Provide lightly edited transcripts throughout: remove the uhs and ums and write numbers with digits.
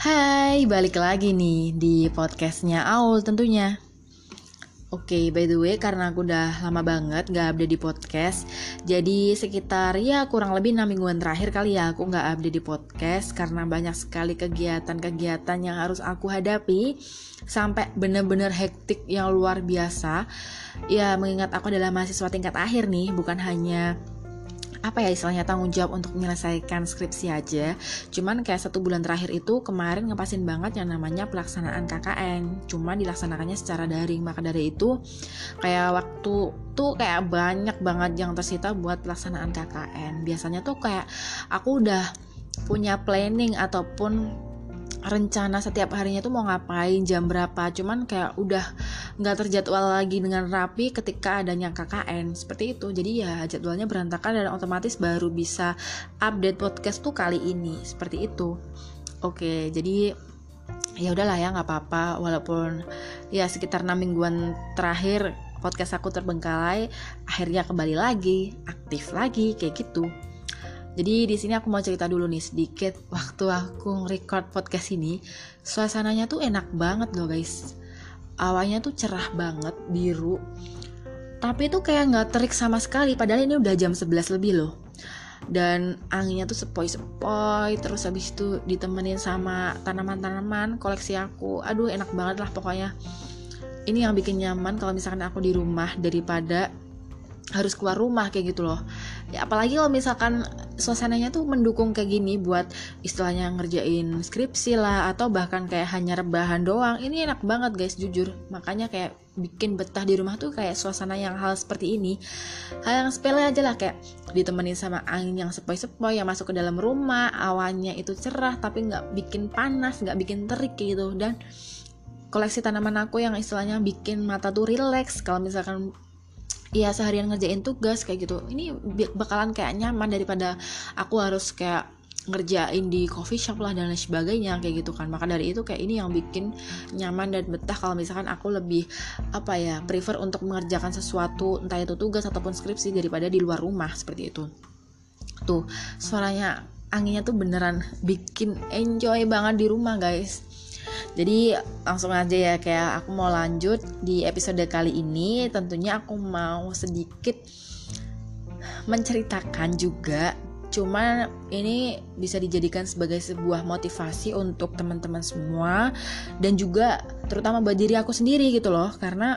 Hai, balik lagi nih di podcastnya Aul tentunya. Oke, by the way, karena aku udah lama banget gak update di podcast, jadi sekitar kurang lebih 6 mingguan terakhir kali ya aku gak update di podcast karena banyak sekali kegiatan-kegiatan yang harus aku hadapi sampai bener-bener hektik yang luar biasa. Ya, mengingat aku adalah mahasiswa tingkat akhir nih, bukan hanya istilahnya tanggung jawab untuk menyelesaikan skripsi aja. Cuman kayak 1 bulan terakhir itu kemarin ngepasin banget yang namanya pelaksanaan KKN. Cuma dilaksanakannya secara daring. Maka dari itu kayak waktu tuh kayak banyak banget yang tersita buat pelaksanaan KKN. Biasanya tuh kayak aku udah punya planning ataupun rencana setiap harinya tuh mau ngapain, jam berapa, cuman kayak udah nggak terjadwal lagi dengan rapi ketika adanya KKN seperti itu. Jadi ya jadwalnya berantakan dan otomatis baru bisa update podcast tuh kali ini seperti itu. Oke, jadi ya udahlah ya, nggak apa-apa, walaupun ya sekitar 6 mingguan terakhir podcast aku terbengkalai, akhirnya kembali lagi aktif lagi kayak gitu. Jadi di sini aku mau cerita dulu nih sedikit. Waktu aku record podcast ini, suasananya tuh enak banget loh guys. Awalnya tuh cerah banget, biru. Tapi tuh kayak gak terik sama sekali, padahal ini udah jam 11 lebih loh. Dan anginnya tuh sepoi-sepoi, terus habis itu ditemenin sama tanaman-tanaman koleksi aku. Aduh, enak banget lah pokoknya. Ini yang bikin nyaman kalau misalkan aku di rumah daripada harus keluar rumah kayak gitu loh. Ya apalagi kalau misalkan suasananya tuh mendukung kayak gini buat istilahnya ngerjain skripsi lah, atau bahkan kayak hanya rebahan doang. Ini enak banget guys, jujur. Makanya kayak bikin betah di rumah tuh kayak suasana yang hal seperti ini. Hal yang sepele aja lah, kayak ditemenin sama angin yang sepoi-sepoi yang masuk ke dalam rumah. Awannya itu cerah tapi gak bikin panas, gak bikin terik kayak gitu. Dan koleksi tanaman aku yang istilahnya bikin mata tuh relax kalau misalkan ya seharian ngerjain tugas kayak gitu. Ini bakalan kayak nyaman daripada aku harus kayak ngerjain di coffee shop lah dan lain sebagainya kayak gitu kan. Maka dari itu kayak ini yang bikin nyaman dan betah kalau misalkan aku lebih prefer untuk mengerjakan sesuatu, entah itu tugas ataupun skripsi, daripada di luar rumah seperti itu. Tuh suaranya anginnya tuh beneran bikin enjoy banget di rumah guys. Jadi langsung aja ya, kayak aku mau lanjut di episode kali ini. Tentunya aku mau sedikit menceritakan juga, cuman ini bisa dijadikan sebagai sebuah motivasi untuk teman-teman semua, dan juga terutama buat diri aku sendiri gitu loh. Karena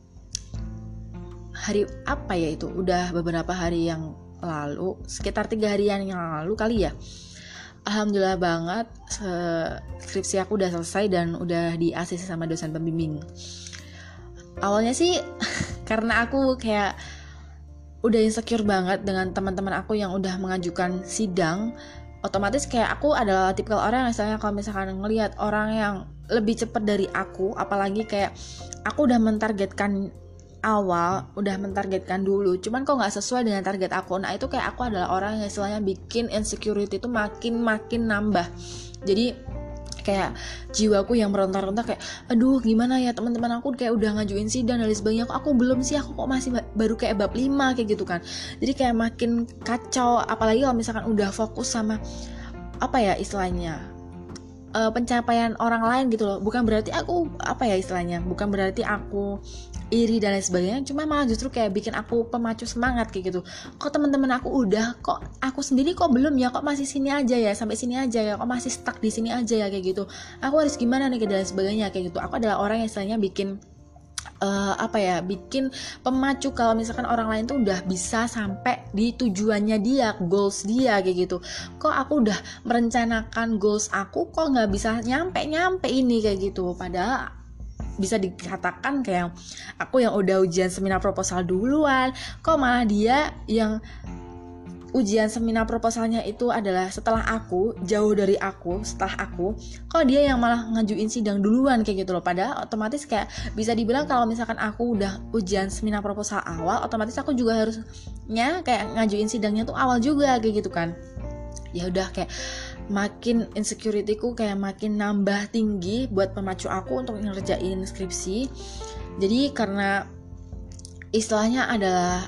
udah beberapa hari yang lalu, sekitar 3 harian yang lalu kali ya, alhamdulillah banget skripsi aku udah selesai dan udah di ACC sama dosen pembimbing. Awalnya sih karena aku kayak udah insecure banget dengan teman-teman aku yang udah mengajukan sidang. Otomatis kayak aku adalah tipikal orang yang misalnya kalau misalkan ngelihat orang yang lebih cepat dari aku, apalagi kayak aku udah mentargetkan dulu, cuman kok nggak sesuai dengan target aku. Nah itu kayak aku adalah orang yang istilahnya bikin insecurity itu makin nambah. Jadi kayak jiwaku yang meronta-ronta kayak aduh gimana ya, teman-teman aku kayak udah ngajuin sidang dan lain sebagainya, aku belum sih, aku kok masih baru kayak bab 5 kayak gitu kan. Jadi kayak makin kacau, apalagi kalau misalkan udah fokus sama istilahnya pencapaian orang lain gitu loh. Bukan berarti aku bukan berarti aku iri dan lain sebagainya, cuma malah justru kayak bikin aku pemacu semangat kayak gitu. Kok teman-teman aku udah, kok aku sendiri kok belum ya, kok masih sini aja ya, sampai sini aja ya, kok masih stuck di sini aja ya kayak gitu. Aku harus gimana nih dan lain sebagainya kayak gitu. Aku adalah orang yang istilahnya bikin bikin pemacu kalau misalkan orang lain tuh udah bisa sampai di tujuannya dia, goals dia kayak gitu. Kok aku udah merencanakan goals aku kok nggak bisa nyampe ini kayak gitu. Padahal bisa dikatakan kayak aku yang udah ujian seminar proposal duluan, kok malah dia yang ujian seminar proposalnya itu adalah setelah aku, jauh dari aku, setelah aku, kok dia yang malah ngajuin sidang duluan kayak gitu loh. Padahal otomatis kayak bisa dibilang kalau misalkan aku udah ujian seminar proposal awal, otomatis aku juga harusnya kayak ngajuin sidangnya tuh awal juga kayak gitu kan. Ya udah kayak makin insecurity-ku kayak makin nambah tinggi buat pemacu aku untuk ngerjain skripsi. Jadi karena istilahnya adalah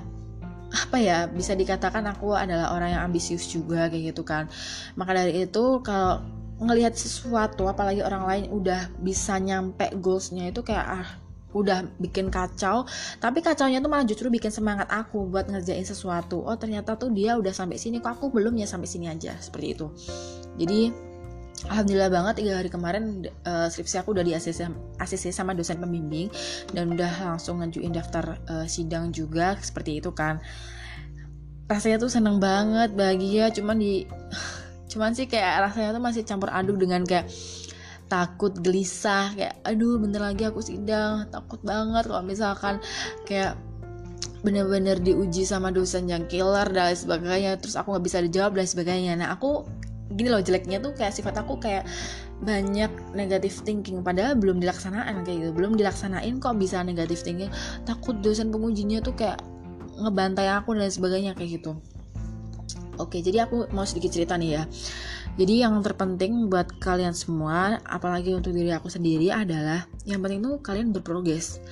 bisa dikatakan aku adalah orang yang ambisius juga kayak gitu kan. Maka dari itu kalau ngelihat sesuatu apalagi orang lain udah bisa nyampe goalsnya itu kayak udah bikin kacau, tapi kacaunya tuh malah justru bikin semangat aku buat ngerjain sesuatu. Oh ternyata tuh dia udah sampai sini, kok aku belum, ya sampai sini aja, seperti itu. Jadi alhamdulillah banget 3 hari kemarin skripsi aku udah di ACC sama dosen pembimbing, dan udah langsung ngajuin daftar sidang juga, seperti itu kan. Rasanya tuh seneng banget, bahagia, cuman sih kayak rasanya tuh masih campur aduk dengan kayak takut, gelisah, kayak aduh bentar lagi aku sidang, takut banget kalau misalkan kayak bener-bener diuji sama dosen yang killer dan sebagainya, terus aku nggak bisa dijawab dan sebagainya. Nah aku gini loh, jeleknya tuh kayak sifat aku kayak banyak negative thinking, padahal belum dilaksanain kayak gitu, belum dilaksanain kok bisa negative thinking, takut dosen pengujinya tuh kayak ngebantai aku dan sebagainya kayak gitu. Oke, jadi aku mau sedikit cerita nih ya. Jadi yang terpenting buat kalian semua, apalagi untuk diri aku sendiri, adalah yang penting tuh kalian berprogres,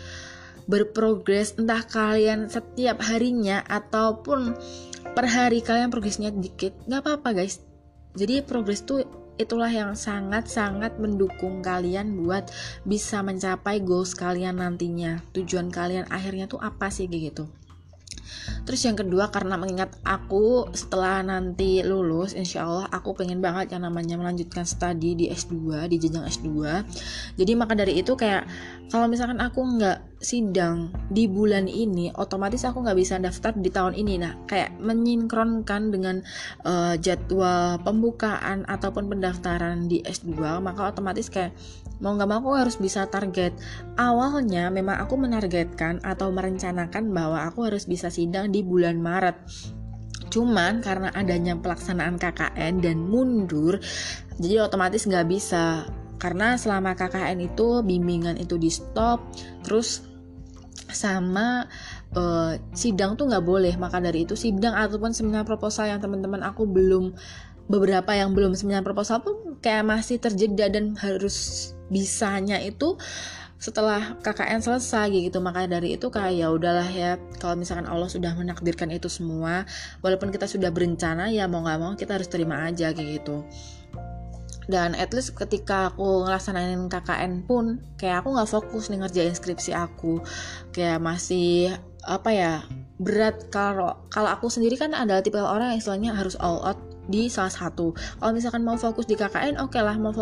entah kalian setiap harinya ataupun per hari kalian progresnya dikit, nggak apa-apa guys. Jadi progres tuh itulah yang sangat-sangat mendukung kalian buat bisa mencapai goals kalian nantinya, tujuan kalian akhirnya tuh apa sih kayak gitu. Terus yang kedua, karena mengingat aku setelah nanti lulus, insya Allah aku pengen banget yang namanya melanjutkan studi di S2, di jenjang S2. Jadi maka dari itu kayak kalau misalkan aku nggak sidang di bulan ini, otomatis aku nggak bisa daftar di tahun ini. Nah kayak menyinkronkan dengan jadwal pembukaan ataupun pendaftaran di S2, maka otomatis kayak mau nggak mau aku harus bisa target. Awalnya memang aku menargetkan atau merencanakan bahwa aku harus bisa sidang di bulan Maret. Cuman karena adanya pelaksanaan KKN dan mundur, jadi otomatis nggak bisa. Karena selama KKN itu bimbingan itu di stop, terus sama sidang tuh nggak boleh. Maka dari itu sidang ataupun seminar proposal yang teman-teman aku beberapa yang belum seminar proposal pun kayak masih terjeda dan harus bisanya itu setelah KKN selesai gitu. Maka dari itu kayak ya udahlah ya, kalau misalkan Allah sudah menakdirkan itu semua, walaupun kita sudah berencana, ya mau nggak mau kita harus terima aja kayak gitu. Dan at least ketika aku ngelaksanain KKN pun kayak aku nggak fokus nih ngerjain skripsi aku, kayak masih berat. Kalau aku sendiri kan adalah tipe orang yang istilahnya harus all out di salah satu. Kalau misalkan mau fokus di KKN, oke lah, mau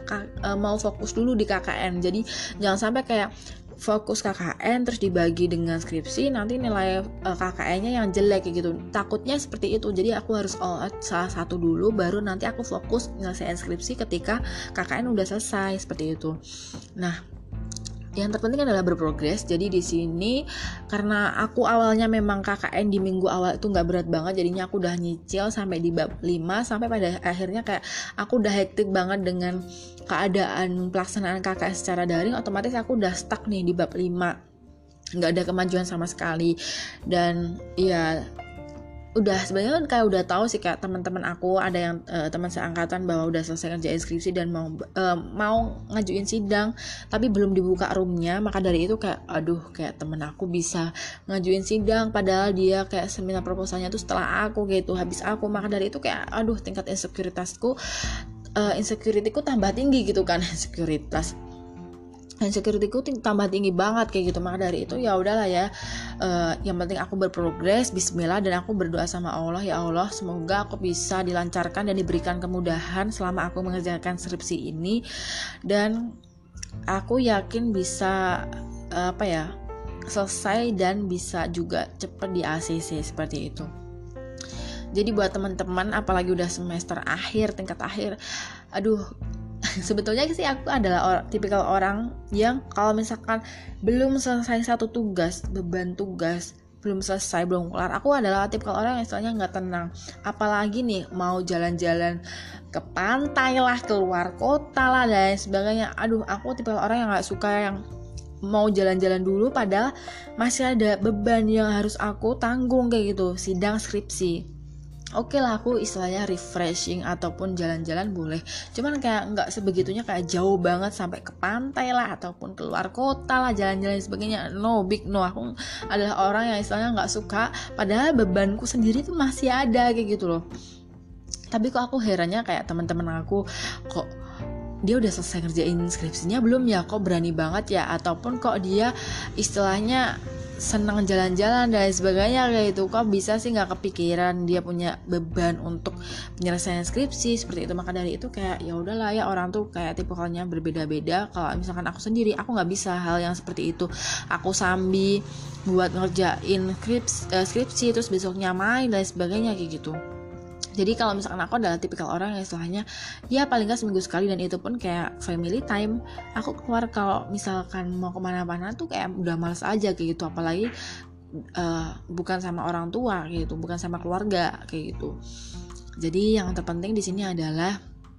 fokus dulu di KKN. Jadi jangan sampai kayak fokus KKN terus dibagi dengan skripsi, nanti nilai KKN-nya yang jelek kayak gitu. Takutnya seperti itu. Jadi aku harus all out salah satu dulu, baru nanti aku fokus nyelesain skripsi ketika KKN udah selesai, seperti itu. Nah, yang terpenting adalah berprogres. Jadi di sini karena aku awalnya memang KKN di minggu awal itu nggak berat banget, jadinya aku udah nyicil sampai di bab 5, sampai pada akhirnya kayak aku udah hektik banget dengan keadaan pelaksanaan KKN secara daring. Otomatis aku udah stuck nih di bab 5, nggak ada kemajuan sama sekali. Dan ya udah sebenarnya kan kayak udah tahu sih, kayak teman-teman aku ada yang teman seangkatan bahwa udah selesai ngerjain skripsi dan mau ngajuin sidang tapi belum dibuka roomnya. Maka dari itu kayak kayak temen aku bisa ngajuin sidang padahal dia kayak seminar proposalnya tuh setelah aku gitu, habis aku. Maka dari itu kayak tingkat insecurityku tambah tinggi gitu kan. Insecurityku tambah tinggi banget kayak gitu. Maka dari itu ya udahlah ya, yang penting aku berprogres, bismillah, dan aku berdoa sama Allah, ya Allah semoga aku bisa dilancarkan dan diberikan kemudahan selama aku mengerjakan skripsi ini, dan aku yakin bisa selesai dan bisa juga cepat di ACC, seperti itu. Jadi buat teman-teman apalagi udah semester akhir, tingkat akhir, sebetulnya sih aku adalah tipikal orang yang kalau misalkan belum selesai satu tugas, beban tugas belum selesai, belum kelar, aku adalah tipikal orang yang istilahnya nggak tenang. Apalagi nih mau jalan-jalan ke pantai lah, keluar kota lah dan sebagainya. Aku tipikal orang yang nggak suka yang mau jalan-jalan dulu padahal masih ada beban yang harus aku tanggung kayak gitu, sidang skripsi. Oke lah, aku istilahnya refreshing ataupun jalan-jalan boleh, cuman kayak nggak sebegitunya kayak jauh banget sampai ke pantai lah ataupun keluar kota lah, jalan-jalan dan sebagainya. No. Aku adalah orang yang istilahnya nggak suka padahal bebanku sendiri tuh masih ada kayak gitu loh. Tapi kok aku herannya kayak teman-teman aku, kok dia udah selesai ngerjain skripsinya belum ya, kok berani banget ya, ataupun kok dia istilahnya senang jalan-jalan dan sebagainya kayak itu, kok bisa sih nggak kepikiran dia punya beban untuk penyelesaian skripsi seperti itu. Maka dari itu kayak ya udahlah ya, orang tuh kayak tipikalnya berbeda-beda. Kalau misalkan aku sendiri, aku nggak bisa hal yang seperti itu. Aku sambil buat ngerjain skripsi terus besoknya main dan sebagainya kayak gitu. Jadi kalau misalkan aku adalah tipikal orang yang istilahnya ya paling gak seminggu sekali, dan itu pun kayak family time. Aku keluar kalau misalkan mau kemana-mana tuh kayak udah males aja kayak gitu, apalagi bukan sama orang tua kayak gitu, bukan sama keluarga kayak gitu. Jadi yang terpenting di sini adalah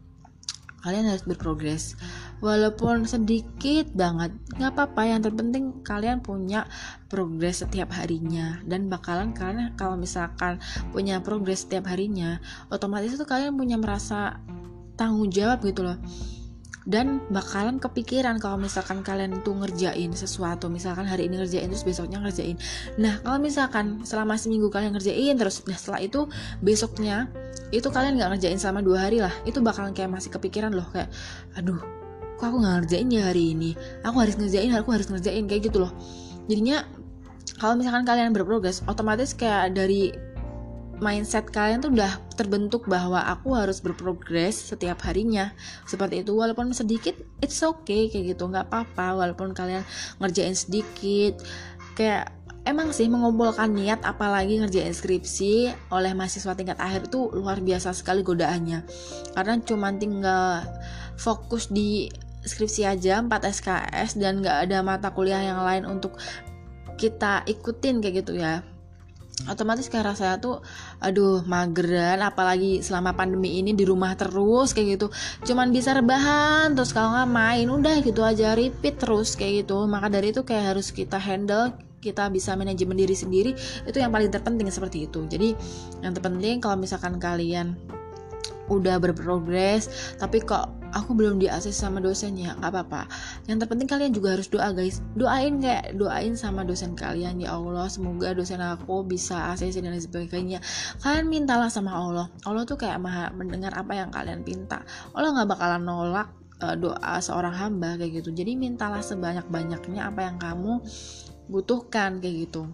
kalian harus berprogres, walaupun sedikit banget, nggak apa-apa. Yang terpenting kalian punya progres setiap harinya, dan bakalan kalian kalau misalkan punya progres setiap harinya, otomatis itu kalian punya merasa tanggung jawab gitu loh. Dan bakalan kepikiran kalau misalkan kalian tuh ngerjain sesuatu, misalkan hari ini ngerjain terus besoknya ngerjain. Nah kalau misalkan selama seminggu kalian ngerjain terus, nah setelah itu besoknya itu kalian gak ngerjain selama 2 hari lah, itu bakalan kayak masih kepikiran loh, kayak aduh kok aku gak ngerjain ya hari ini, aku harus ngerjain kayak gitu loh. Jadinya kalau misalkan kalian berprogres, otomatis kayak dari mindset kalian tuh udah terbentuk bahwa aku harus berprogres setiap harinya seperti itu. Walaupun sedikit, it's okay kayak gitu, nggak apa-apa. Walaupun kalian ngerjain sedikit, kayak emang sih mengumpulkan niat, apalagi ngerjain skripsi oleh mahasiswa tingkat akhir itu luar biasa sekali godaannya. Karena cuma tinggal fokus di skripsi aja, 4 SKS, dan nggak ada mata kuliah yang lain untuk kita ikutin kayak gitu ya. Otomatis kayak rasanya tuh aduh mageran, apalagi selama pandemi ini di rumah terus kayak gitu, cuman bisa rebahan terus, kalau nggak main udah gitu aja, repeat terus kayak gitu. Maka dari itu kayak harus kita handle, kita bisa manajemen diri sendiri, itu yang paling terpenting seperti itu. Jadi yang terpenting kalau misalkan kalian udah berprogres tapi kok aku belum di-ACC sama dosennya, nggak apa-apa. Yang terpenting kalian juga harus doa guys, doain sama dosen kalian, ya Allah semoga dosen aku bisa ACC dan lain sebagainya. Kalian mintalah sama Allah tuh kayak maha mendengar apa yang kalian minta. Allah nggak bakalan nolak doa seorang hamba kayak gitu. Jadi mintalah sebanyak-banyaknya apa yang kamu butuhkan kayak gitu.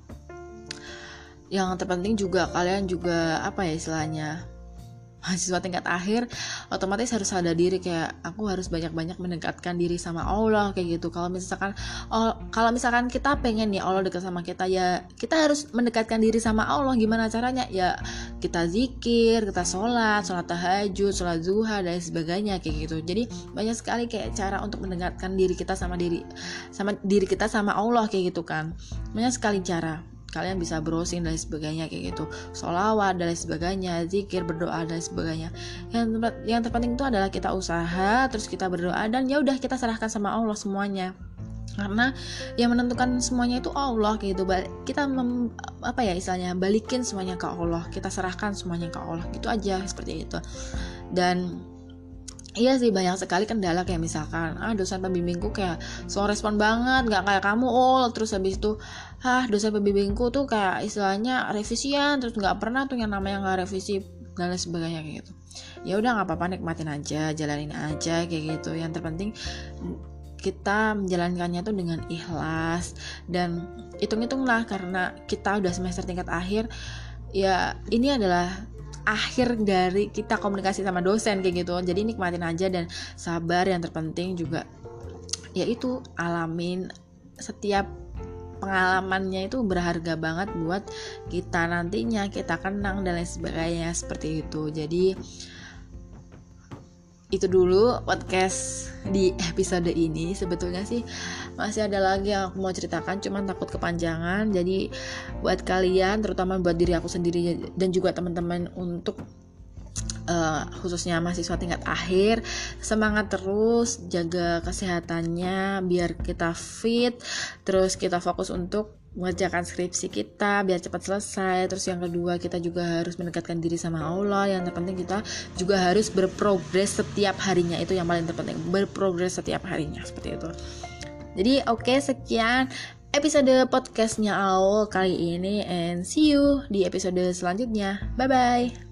Yang terpenting juga kalian juga apa ya istilahnya, mahasiswa tingkat akhir, otomatis harus sadar diri kayak aku harus banyak-banyak mendekatkan diri sama Allah kayak gitu. Kalau misalkan kita pengen ya Allah dekat sama kita, ya kita harus mendekatkan diri sama Allah. Gimana caranya? Ya kita zikir, kita sholat tahajud, sholat zuha dan sebagainya kayak gitu. Jadi banyak sekali kayak cara untuk mendekatkan diri kita sama diri kita sama Allah kayak gitu kan. Banyak sekali cara. Kalian bisa browsing dan sebagainya kayak gitu, sholawat dan sebagainya, zikir, berdoa dan sebagainya. Yang terpenting itu adalah kita usaha, terus kita berdoa, dan ya udah kita serahkan sama Allah semuanya. Karena yang menentukan semuanya itu Allah kayak gitu. Kita balikin semuanya ke Allah, kita serahkan semuanya ke Allah, gitu aja seperti itu. Dan iya sih banyak sekali kendala, kayak misalkan dosen pembimbingku kayak slow respon banget, nggak kayak kamu terus habis itu dosen pembimbingku tuh kayak istilahnya revisian, terus nggak pernah tuh yang namanya nggak revisi dan lain sebagainya kayak gitu. Ya udah nggak apa-apa, nikmatin aja, jalanin aja kayak gitu. Yang terpenting kita menjalankannya tuh dengan ikhlas, dan hitung-hitunglah karena kita udah semester tingkat akhir, ya ini adalah akhir dari kita komunikasi sama dosen kayak gitu. Jadi nikmatin aja dan sabar. Yang terpenting juga yaitu alamin, setiap pengalamannya itu berharga banget buat kita nantinya, kita kenang dan lain sebagainya seperti itu. Jadi itu dulu podcast di episode ini. Sebetulnya sih masih ada lagi yang aku mau ceritakan, cuman takut kepanjangan. Jadi buat kalian, terutama buat diri aku sendiri dan juga teman-teman, untuk khususnya mahasiswa tingkat akhir, semangat terus, jaga kesehatannya biar kita fit, terus kita fokus untuk mengerjakan skripsi kita biar cepat selesai. Terus yang kedua, kita juga harus mendekatkan diri sama Allah. Yang terpenting kita juga harus berprogres setiap harinya, itu yang paling terpenting, berprogres setiap harinya seperti itu. Jadi oke, sekian episode podcastnya Aul kali ini, and see you di episode selanjutnya. Bye bye.